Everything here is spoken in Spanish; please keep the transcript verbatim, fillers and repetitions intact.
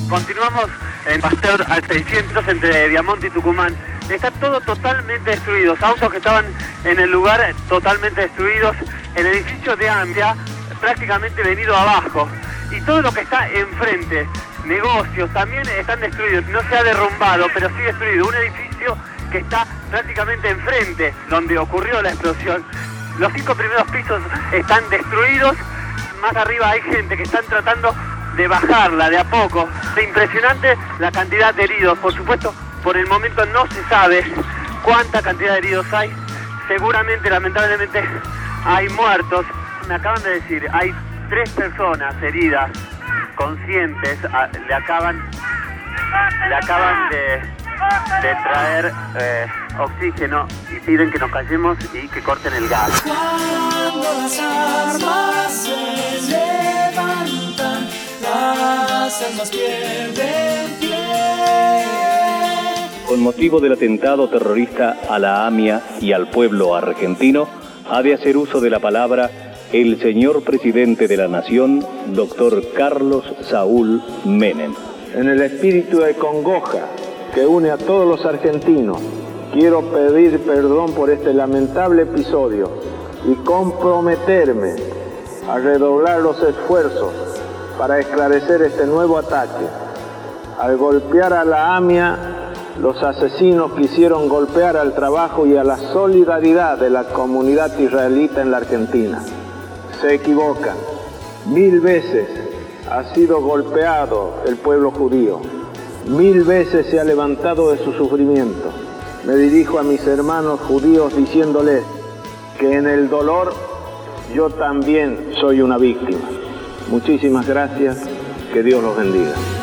Continuamos en Pasteur al seiscientos entre Diamante y Tucumán. Está todo totalmente destruido, autos que estaban en el lugar totalmente destruidos, el edificio de AMIA prácticamente venido abajo y todo lo que está enfrente, negocios también están destruidos, no se ha derrumbado pero sí destruido, un edificio que está prácticamente enfrente donde ocurrió la explosión. Los cinco primeros pisos están destruidos, más arriba hay gente que están tratando de bajarla de a poco. Es impresionante la cantidad de heridos, por supuesto, por el momento no se sabe cuánta cantidad de heridos hay. Seguramente, lamentablemente, hay muertos. Me acaban de decir, hay tres personas heridas, conscientes, a, le acaban, le acaban de, de traer eh, oxígeno y piden que nos callemos y que corten el gas. Cuando las armas se levantan, las almas pierden pie. Con motivo del atentado terrorista a la AMIA y al pueblo argentino, ha de hacer uso de la palabra el señor presidente de la Nación, doctor Carlos Saúl Menem. En el espíritu de congoja que une a todos los argentinos, quiero pedir perdón por este lamentable episodio y comprometerme a redoblar los esfuerzos para esclarecer este nuevo ataque. Al golpear a la AMIA, los asesinos quisieron golpear al trabajo y a la solidaridad de la comunidad israelita en la Argentina. Se equivocan. Mil veces ha sido golpeado el pueblo judío. Mil veces se ha levantado de su sufrimiento. Me dirijo a mis hermanos judíos diciéndoles que en el dolor yo también soy una víctima. Muchísimas gracias. Que Dios los bendiga.